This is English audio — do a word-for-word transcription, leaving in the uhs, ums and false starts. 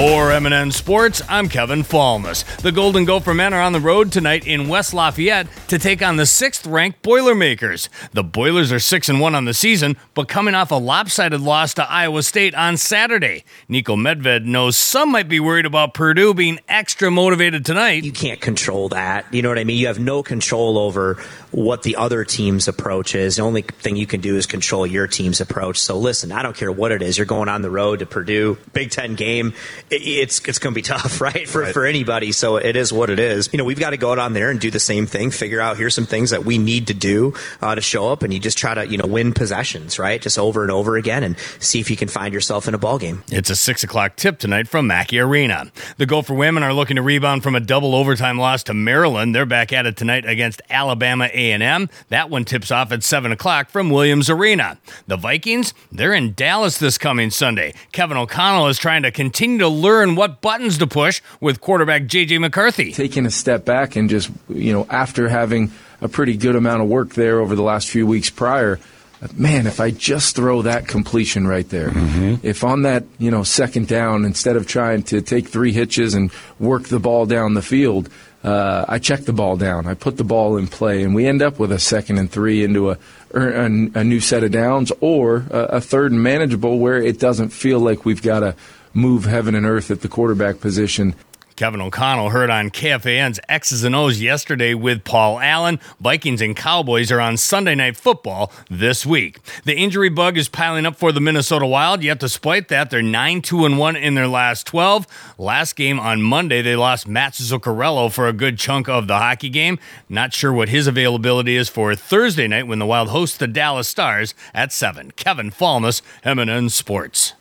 For M and N Sports, I'm Kevin Falmus. The Golden Gopher men are on the road tonight in West Lafayette to take on the sixth-ranked Boilermakers. The Boilers are six and one on the season, but coming off a lopsided loss to Iowa State on Saturday. Niko Medved knows some might be worried about Purdue being extra motivated tonight. You can't control that. You know what I mean? You have no control over what the other team's approach is. The only thing you can do is control your team's approach. So listen, I don't care what it is. You're going on the road to Purdue, Big Ten game. It's it's going to be tough, right, for, right. for anybody. So it is what it is. You know, we've got to go down there and do the same thing, figure out here's some things that we need to do uh, to show up, and you just try to, you know, win possessions, right, just over and over again and see if you can find yourself in a ball game. It's a six o'clock tip tonight from Mackey Arena. The Gopher women are looking to rebound from a double overtime loss to Maryland. They're back at it tonight against Alabama A and M. That one tips off at seven o'clock from Williams Arena. The Vikings, they're in Dallas this coming Sunday. Kevin O'Connell is trying to continue to learn what buttons to push with quarterback J J McCarthy. Taking a step back and just, you know, after having a pretty good amount of work there over the last few weeks prior, man, if I just throw that completion right there, mm-hmm. if on that, you know, second down, instead of trying to take three hitches and work the ball down the field, uh, I check the ball down, I put the ball in play, and we end up with a second and three into a, a, a new set of downs, or a, a third and manageable where it doesn't feel like we've got to move heaven and earth at the quarterback position. Kevin O'Connell heard on K F A N's X's and O's yesterday with Paul Allen. Vikings and Cowboys are on Sunday Night Football this week. The injury bug is piling up for the Minnesota Wild, yet despite that, they're nine two and one in their last twelve. Last game on Monday, they lost Matt Zuccarello for a good chunk of the hockey game. Not sure what his availability is for Thursday night when the Wild host the Dallas Stars at seven. Kevin Falmus, M and N Sports.